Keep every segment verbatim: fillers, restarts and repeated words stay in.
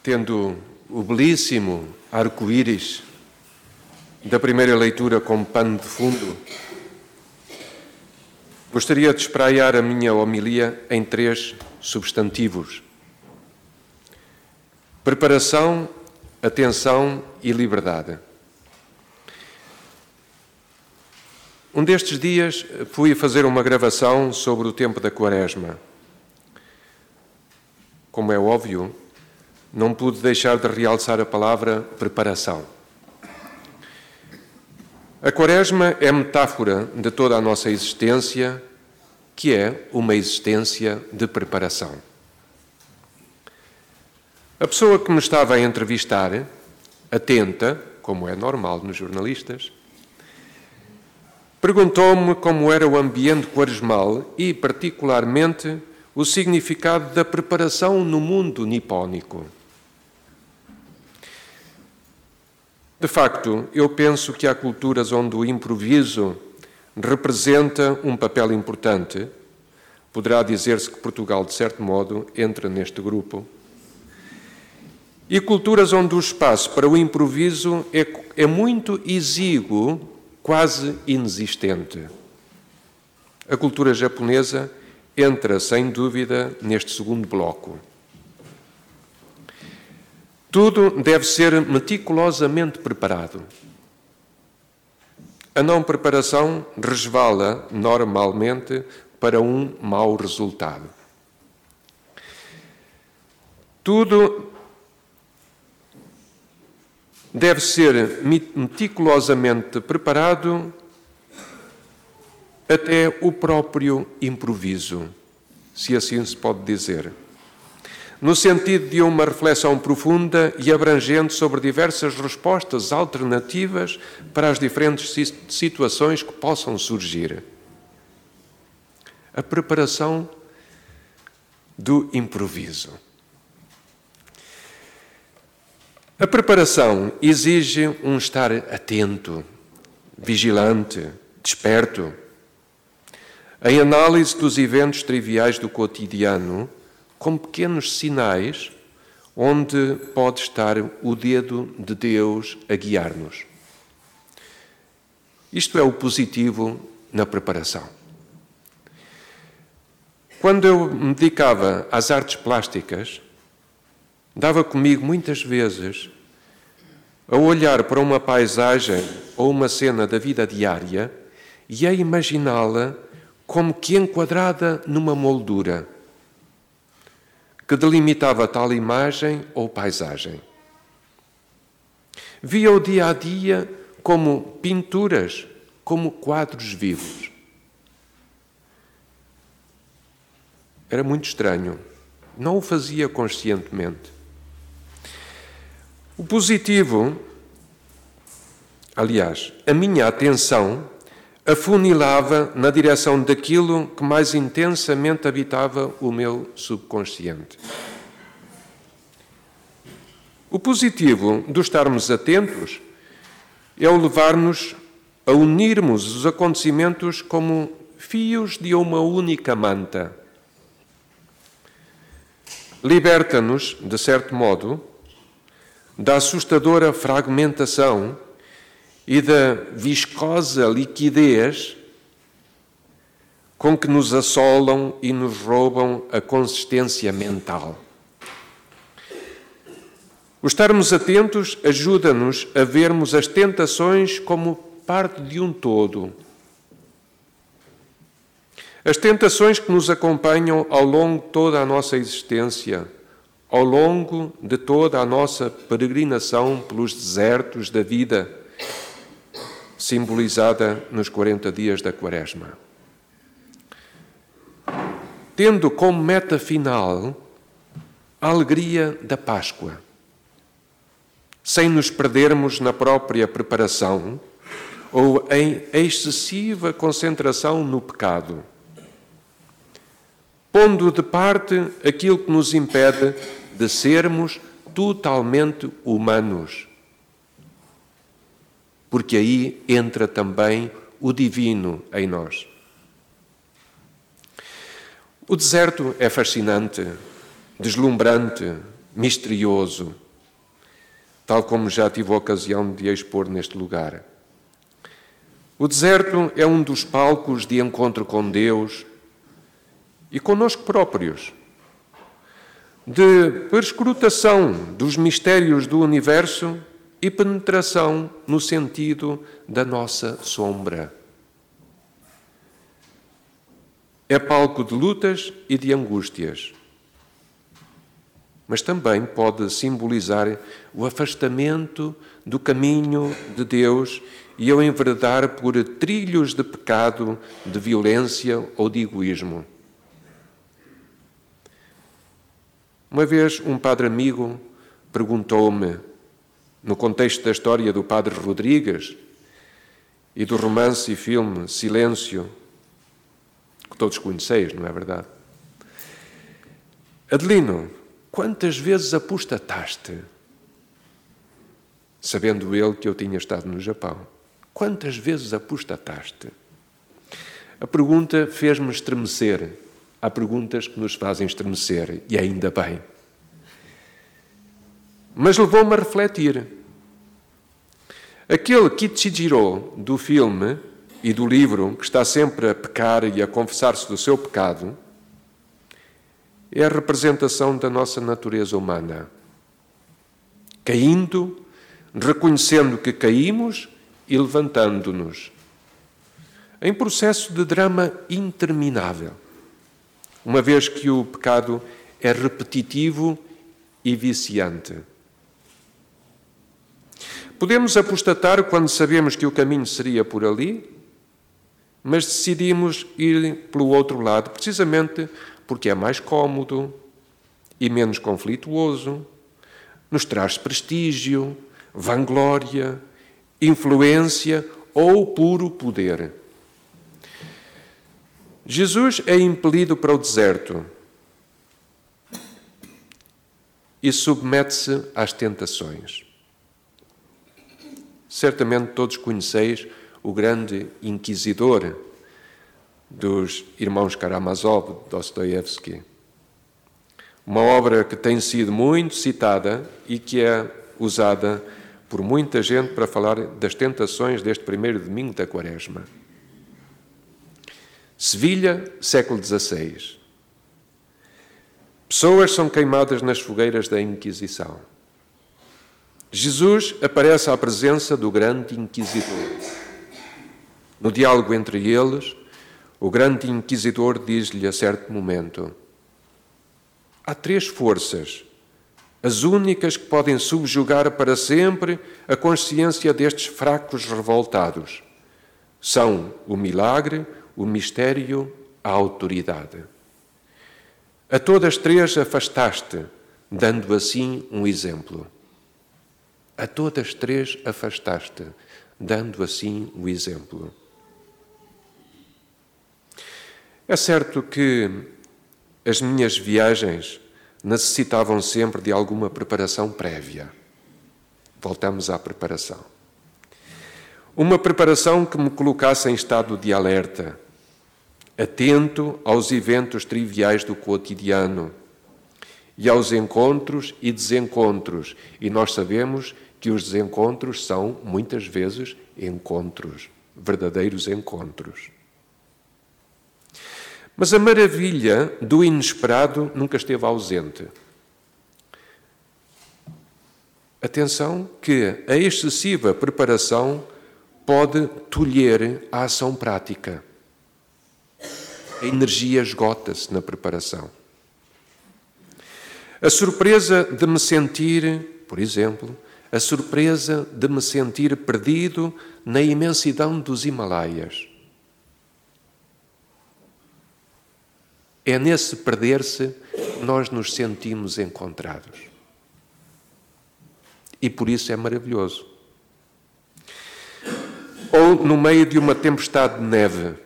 tendo o belíssimo arco-íris da primeira leitura como pano de fundo, gostaria de espraiar a minha homilia em três substantivos: preparação, atenção e liberdade. Um destes dias fui fazer uma gravação sobre o tempo da Quaresma. Como é óbvio, não pude deixar de realçar a palavra preparação. A Quaresma é metáfora de toda a nossa existência, que é uma existência de preparação. A pessoa que me estava a entrevistar, atenta, como é normal nos jornalistas, perguntou-me como era o ambiente quaresmal e, particularmente, o significado da preparação no mundo nipónico. De facto, eu penso que há culturas onde o improviso representa um papel importante. Poderá dizer-se que Portugal, de certo modo, entra neste grupo. E culturas onde o espaço para o improviso é, é muito exíguo, quase inexistente. A cultura japonesa entra, sem dúvida, neste segundo bloco. Tudo deve ser meticulosamente preparado. A não preparação resvala, normalmente, para um mau resultado. Tudo deve ser meticulosamente preparado, até o próprio improviso, se assim se pode dizer, no sentido de uma reflexão profunda e abrangente sobre diversas respostas alternativas para as diferentes situações que possam surgir. A preparação do improviso. A preparação exige um estar atento, vigilante, desperto. Em análise dos eventos triviais do cotidiano, com pequenos sinais onde pode estar o dedo de Deus a guiar-nos. Isto é o positivo na preparação. Quando eu me dedicava às artes plásticas, dava comigo muitas vezes a olhar para uma paisagem ou uma cena da vida diária e a imaginá-la como que enquadrada numa moldura que delimitava tal imagem ou paisagem. Via o dia a dia como pinturas, como quadros vivos. Era muito estranho. Não o fazia conscientemente. O positivo, aliás, a minha atenção afunilava na direção daquilo que mais intensamente habitava o meu subconsciente. O positivo do estarmos atentos é o levar-nos a unirmos os acontecimentos como fios de uma única manta. Liberta-nos, de certo modo, da assustadora fragmentação e da viscosa liquidez com que nos assolam e nos roubam a consistência mental. O estarmos atentos ajuda-nos a vermos as tentações como parte de um todo. As tentações que nos acompanham ao longo de toda a nossa existência, ao longo de toda a nossa peregrinação pelos desertos da vida, simbolizada nos quarenta dias da Quaresma. Tendo como meta final a alegria da Páscoa, sem nos perdermos na própria preparação ou em excessiva concentração no pecado, pondo de parte aquilo que nos impede de sermos totalmente humanos. Porque aí entra também o divino em nós. O deserto é fascinante, deslumbrante, misterioso, tal como já tive a ocasião de expor neste lugar. O deserto é um dos palcos de encontro com Deus e conosco próprios, de perscrutação dos mistérios do universo e penetração no sentido da nossa sombra. É palco de lutas e de angústias, mas também pode simbolizar o afastamento do caminho de Deus e o enveredar por trilhos de pecado, de violência ou de egoísmo. Uma vez um padre amigo perguntou-me, no contexto da história do padre Rodrigues e do romance e filme Silêncio, que todos conheceis, não é verdade? Adelino, quantas vezes apostataste? Sabendo ele que eu tinha estado no Japão. Quantas vezes apostataste? A pergunta fez-me estremecer. Há perguntas que nos fazem estremecer, e ainda bem. Mas levou-me a refletir. Aquele Kichijiro do filme e do livro, que está sempre a pecar e a confessar-se do seu pecado, é a representação da nossa natureza humana. Caindo, reconhecendo que caímos e levantando-nos. Em processo de drama interminável, uma vez que o pecado é repetitivo e viciante. Podemos apostatar quando sabemos que o caminho seria por ali, mas decidimos ir pelo outro lado, precisamente porque é mais cômodo e menos conflituoso, nos traz prestígio, vanglória, influência ou puro poder. Jesus é impelido para o deserto e submete-se às tentações. Certamente todos conheceis o grande inquisidor dos irmãos Karamazov, Dostoiévski. Uma obra que tem sido muito citada e que é usada por muita gente para falar das tentações deste primeiro domingo da Quaresma. Sevilha, século dezasseis. Pessoas são queimadas nas fogueiras da Inquisição. Jesus aparece à presença do grande inquisidor. No diálogo entre eles, o grande inquisidor diz-lhe a certo momento: há três forças, as únicas que podem subjugar para sempre a consciência destes fracos revoltados. São o milagre, o mistério, a autoridade. A todas três afastaste, dando assim um exemplo. A todas três afastaste, dando assim o exemplo. É certo que as minhas viagens necessitavam sempre de alguma preparação prévia. Voltamos à preparação. Uma preparação que me colocasse em estado de alerta, atento aos eventos triviais do cotidiano e aos encontros e desencontros. E nós sabemos que os desencontros são, muitas vezes, encontros, verdadeiros encontros. Mas a maravilha do inesperado nunca esteve ausente. Atenção que a excessiva preparação pode tolher a ação prática. A energia esgota-se na preparação. A surpresa de me sentir, por exemplo, a surpresa de me sentir perdido na imensidão dos Himalaias. É nesse perder-se que nós nos sentimos encontrados. E por isso é maravilhoso. Ou no meio de uma tempestade de neve,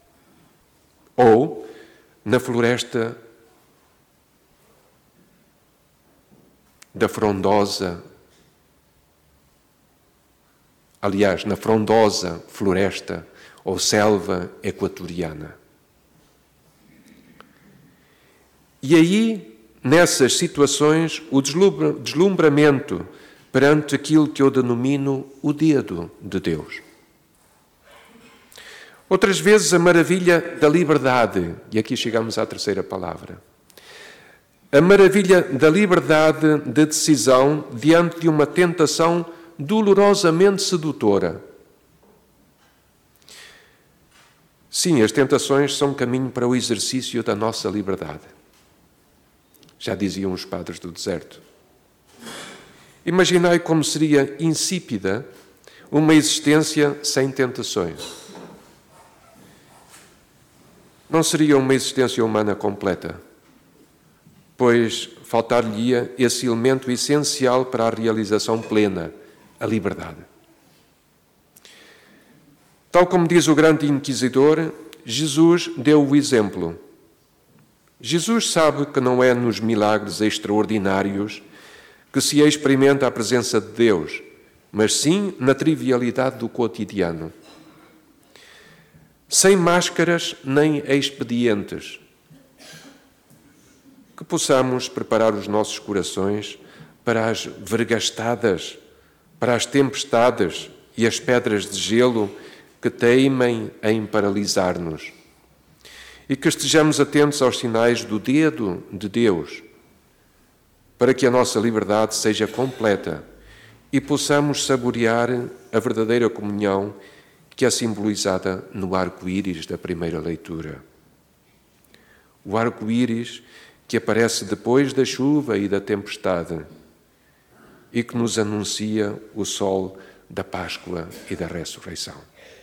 ou na floresta da frondosa, aliás, na frondosa floresta ou selva equatoriana. E aí nessas situações, o deslumbramento perante aquilo que eu denomino o dedo de Deus. Outras vezes, a maravilha da liberdade, e aqui chegamos à terceira palavra. A maravilha da liberdade de decisão diante de uma tentação dolorosamente sedutora. Sim, as tentações são caminho para o exercício da nossa liberdade. Já diziam os padres do deserto. Imaginai como seria insípida uma existência sem tentações. Não seria uma existência humana completa, pois faltar-lhe-ia esse elemento essencial para a realização plena, a liberdade. Tal como diz o grande inquisidor, Jesus deu o exemplo. Jesus sabe que não é nos milagres extraordinários que se experimenta a presença de Deus, mas sim na trivialidade do cotidiano. Sem máscaras nem expedientes. Que possamos preparar os nossos corações para as vergastadas, para as tempestades e as pedras de gelo que teimem em paralisar-nos. E que estejamos atentos aos sinais do dedo de Deus, para que a nossa liberdade seja completa e possamos saborear a verdadeira comunhão que é simbolizada no arco-íris da primeira leitura. O arco-íris que aparece depois da chuva e da tempestade e que nos anuncia o sol da Páscoa e da ressurreição.